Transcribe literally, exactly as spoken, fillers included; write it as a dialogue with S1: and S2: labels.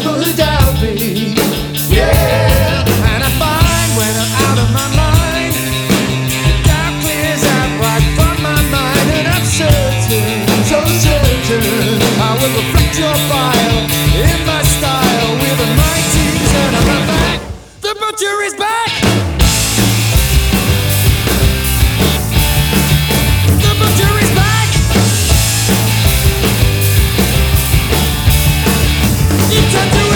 S1: people who doubt me. Yeah, and I find when I'm out of my mind, doubt clears out right from my mind, and I'm certain, so certain, I will reflect your file in my style with a mighty turn on my back. The butcher is back. The butcher is back. You can do it.